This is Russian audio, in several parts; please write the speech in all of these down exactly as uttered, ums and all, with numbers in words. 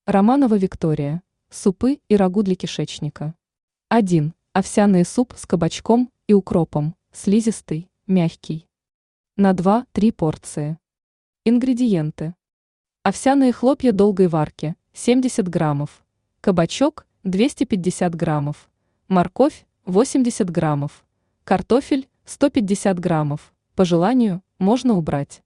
Романова Виктория. Супы и рагу для кишечника. один. Овсяный суп с кабачком и укропом, слизистый, мягкий. На два-три порции. Ингредиенты. Овсяные хлопья долгой варки семьдесят граммов, кабачок двести пятьдесят граммов, морковь восемьдесят граммов, картофель сто пятьдесят граммов, по желанию можно убрать.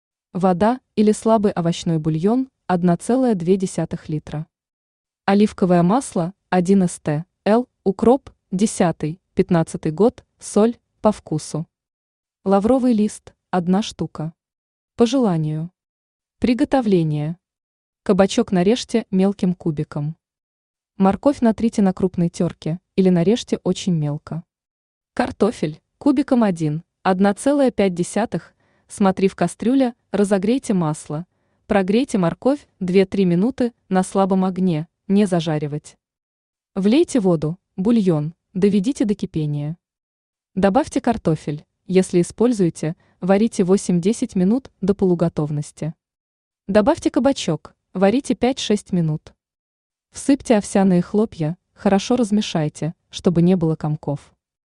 Вода или слабый овощной бульон одна целая две десятых литра. Оливковое масло один эс-тэ эл, укроп десятый-пятнадцатый год, соль по вкусу. Лавровый лист одна штука. По желанию. Приготовление. Кабачок нарежьте мелким кубиком. Морковь натрите на крупной терке или нарежьте очень мелко. Картофель кубиком один, одна целая пять десятых, смотри в кастрюле, разогрейте масло, прогрейте морковь две-три минуты на слабом огне, не зажаривать. Влейте воду, бульон, доведите до кипения. Добавьте картофель, если используете, варите восемь-десять минут до полуготовности. Добавьте кабачок, варите пять-шесть минут. Всыпьте овсяные хлопья, хорошо размешайте, чтобы не было комков.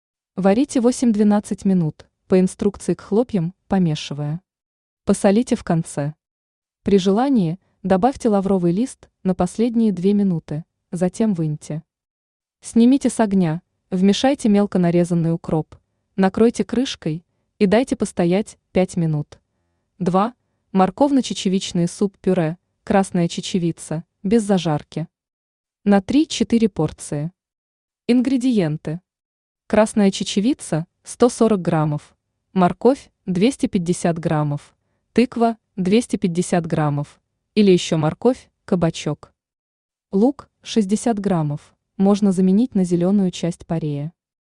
Варите восемь-двенадцать минут, по инструкции к хлопьям, помешивая. Посолите в конце. При желании добавьте лавровый лист на последние две минуты, затем выньте. Снимите с огня, вмешайте мелко нарезанный укроп, накройте крышкой и дайте постоять пять минут. два. Морковно-чечевичный суп-пюре, красная чечевица, без зажарки. На три-четыре порции. Ингредиенты. Красная чечевица сто сорок граммов, морковь двести пятьдесят граммов, тыква двести пятьдесят граммов, или еще морковь, кабачок. Лук шестьдесят граммов, можно заменить на зеленую часть парея.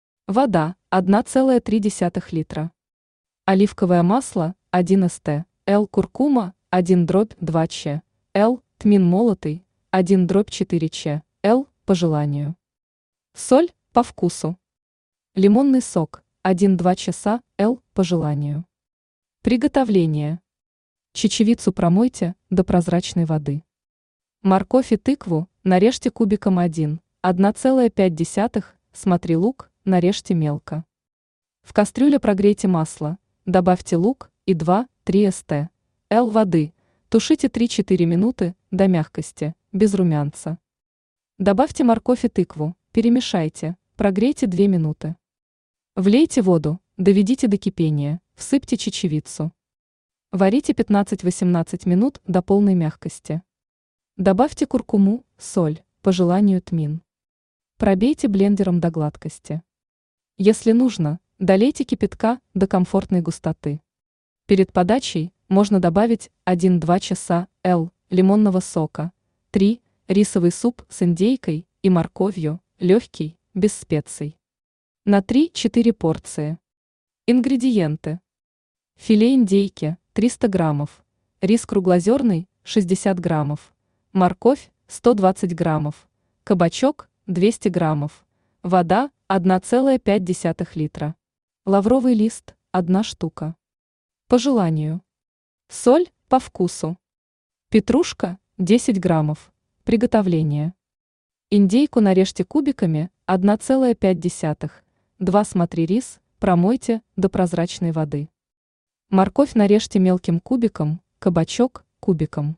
Вода одна целая три десятых литра. Оливковое масло один эс-тэ эл, куркума один дробь два че эл, тмин молотый один дробь четыре че эл, по желанию. Соль по вкусу. Лимонный сок один-два часа эл, по желанию. Приготовление. Чечевицу промойте до прозрачной воды. Морковь и тыкву нарежьте кубиком один, одна целая пять десятых, смотри лук, нарежьте мелко. В кастрюле прогрейте масло, добавьте лук и два-три эс-тэ эл воды, тушите три-четыре минуты до мягкости, без румянца. Добавьте морковь и тыкву, перемешайте, прогрейте две минуты. Влейте воду, доведите до кипения, всыпьте чечевицу. Варите пятнадцать-восемнадцать минут до полной мягкости. Добавьте куркуму, соль, по желанию тмин. Пробейте блендером до гладкости. Если нужно, долейте кипятка до комфортной густоты. Перед подачей можно добавить один-два часа эл лимонного сока, три рисовый суп с индейкой и морковью, легкий, без специй. На три-четыре порции. Ингредиенты. Филе индейки триста граммов, рис круглозерный шестьдесят граммов, морковь сто двадцать граммов, кабачок двести граммов, вода одна целая пять десятых литра, лавровый лист одна штука. По желанию. Соль по вкусу. Петрушка десять граммов. Приготовление. Индейку нарежьте кубиками одна целая пять десятых, два смотри рис, промойте до прозрачной воды. Морковь нарежьте мелким кубиком, кабачок кубиком.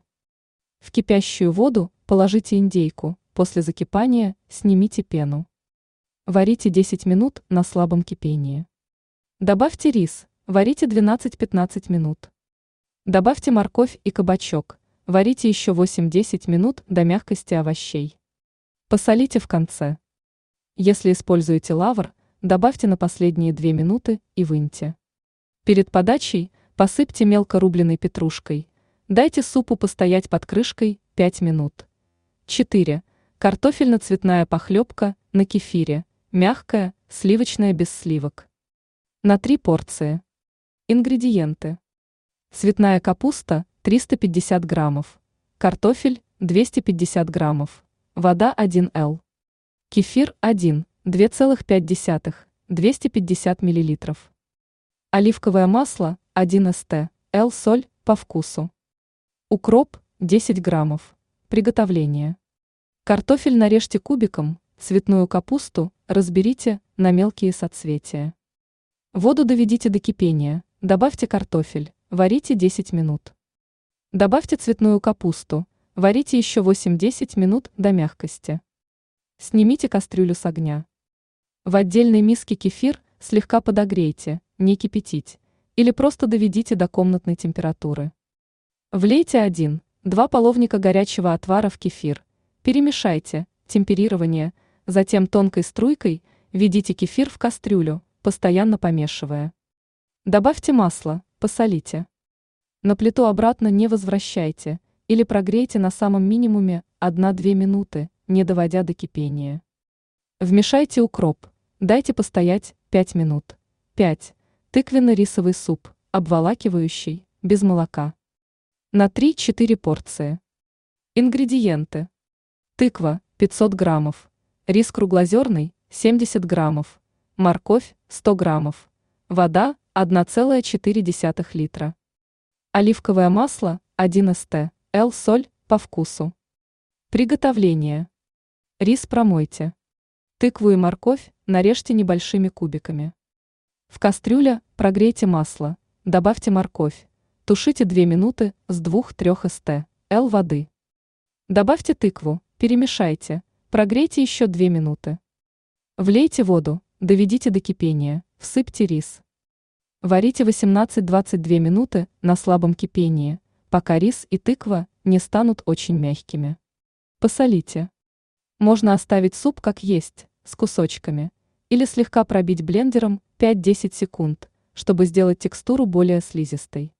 В кипящую воду положите индейку, после закипания снимите пену. Варите десять минут на слабом кипении. Добавьте рис, варите двенадцать-пятнадцать минут. Добавьте морковь и кабачок, варите еще восемь-десять минут до мягкости овощей. Посолите в конце. Если используете лавр, добавьте на последние две минуты и выньте. Перед подачей посыпьте мелко рубленой петрушкой, дайте супу постоять под крышкой пять минут. четыре. Картофельно-цветная похлебка на кефире, мягкая, сливочная без сливок. На три порции. Ингредиенты. Цветная капуста триста пятьдесят граммов, картофель двести пятьдесят граммов, вода один эл. Кефир один, две целых пять десятых, двести пятьдесят миллилитров. Оливковое масло один эс-тэ эл, соль по вкусу. Укроп десять граммов, Приготовление. Картофель нарежьте кубиком, цветную капусту разберите на мелкие соцветия. Воду доведите до кипения, добавьте картофель, варите десять минут. Добавьте цветную капусту, варите еще восемь-десять минут до мягкости. Снимите кастрюлю с огня. В отдельной миске кефир слегка подогрейте, не кипятить, или просто доведите до комнатной температуры. Влейте один-два половника горячего отвара в кефир, перемешайте, темперирование, затем тонкой струйкой введите кефир в кастрюлю, постоянно помешивая. Добавьте масло, посолите. На плиту обратно не возвращайте или прогрейте на самом минимуме одна-две минуты, не доводя до кипения. Вмешайте укроп, дайте постоять пять минут. пять. Тыквенно-рисовый суп, обволакивающий, без молока. На три-четыре порции. Ингредиенты. Тыква пятьсот граммов, рис круглозерный семьдесят граммов, морковь сто граммов, вода одна целая четыре десятых литра. Оливковое масло один эстоль, соль по вкусу. Приготовление. Рис промойте. Тыкву и морковь нарежьте небольшими кубиками. В кастрюле прогрейте масло, добавьте морковь, тушите две минуты с двух-трёх эстоль воды. Добавьте тыкву, перемешайте, прогрейте еще две минуты. Влейте воду, доведите до кипения, всыпьте рис. Варите восемнадцать-двадцать две минуты на слабом кипении, пока рис и тыква не станут очень мягкими. Посолите. Можно оставить суп как есть, с кусочками, или слегка пробить блендером пять-десять секунд, чтобы сделать текстуру более слизистой.